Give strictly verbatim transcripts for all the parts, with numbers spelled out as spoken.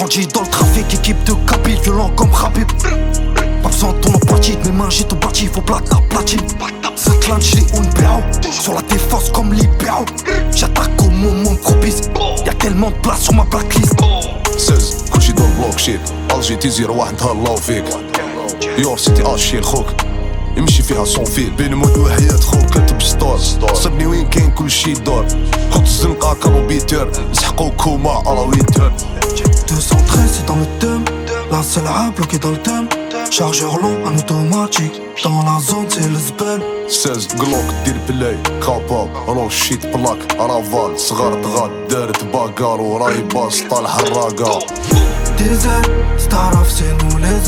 bandit dans le trafic, équipe de Kabyles, violent comme Khabib. Pas besoin de ton empathie, de mes mains j'ai tout bâti, faut plate la platine. Cette lane j'ai une béo, sur la défense comme libéro. J'attaque au moment propice, y'a tellement de place sur ma blacklist. seize كلشي دون بلوك شيت الجي تيزيرو واحد تهلاو فيك يور سيتي اشي خوك يمشي فيها صون فيل بين موت وحياة خوك كتب ستور صبني وين كاين كلشي دور خد الزنقة كروبيتر نسحقو كوما اراويتر deux cent treize c'est dans le thème, la seule A bloquée dans le thème. Chargeur long, un automatique, dans la zone c'est le zbel. seize جلوك دير بلاي كاباب رو شيت بلاك رافال صغار تغاد دارت باكار وراي باس طالع حراقة Des ailes, Staraf c'est nous les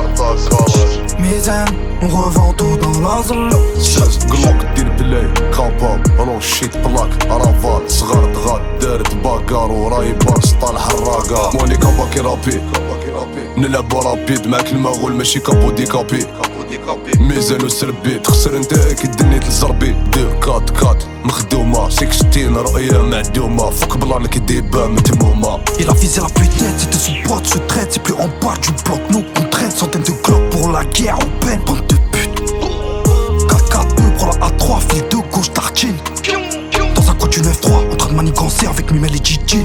hommes. Misaine, on revend tout dans la zone. seize جلوك دير بلاي كاباب رو شيت بلاك رافال صغار تغاد دارت باكار وراي باس طالع حراقة موني كابا كي رابي نلعبو رابيد معاك المغول ماشي كابو ديكابي ميزان وسربيت خسر انت كي دنيت الزربي دو كات كات مخدومة ستين رؤية معدومة فك بلانك ديبا متمومة. Il a visé la putette, c'était son pote, se traite, c'est plus en bas du bloc, nous on traîne, centaines de glocks pour la guerre ou peine, bande de pute. quatre quatre deux, prends la A trois, file de gauche, tartine. Dans un coin du neuf trois, en train de manigancer avec Mimel et Gigi.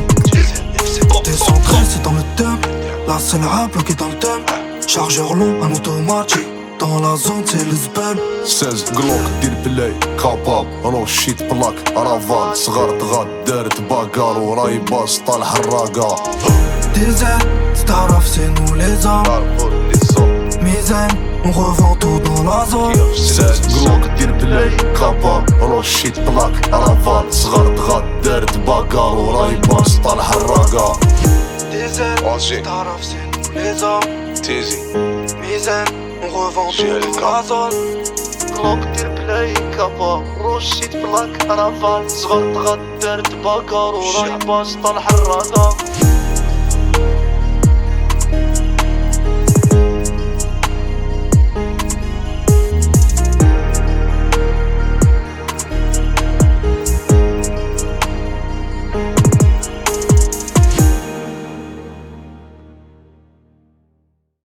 deux cent treize, c'est dans le thème, la seule A bloquée dans le thème. Chargeur long, un automatique, dans la zone c'est le zbel. seize جلوك دير بلاي كاباب رو شيت بلاك رافال صغار تغاد دارت باكار وراي باس طالع حراقة Des ailes, Staraf c'est nous les hommes. Misaine, on revend tout dans la zone. seize جلوك دير بلاي كاباب رو شيت بلاك رافال صغار تغاد دارت باكار وراي باس طالع حراقة Des ailes, Staraf c'est nous les hommes. تيزي Misaine, on revend tout dans la zone. كلوك دير بلاي كابا روشيت بلاك رافال صغر تغدرت باكار وراي باس طال حراقة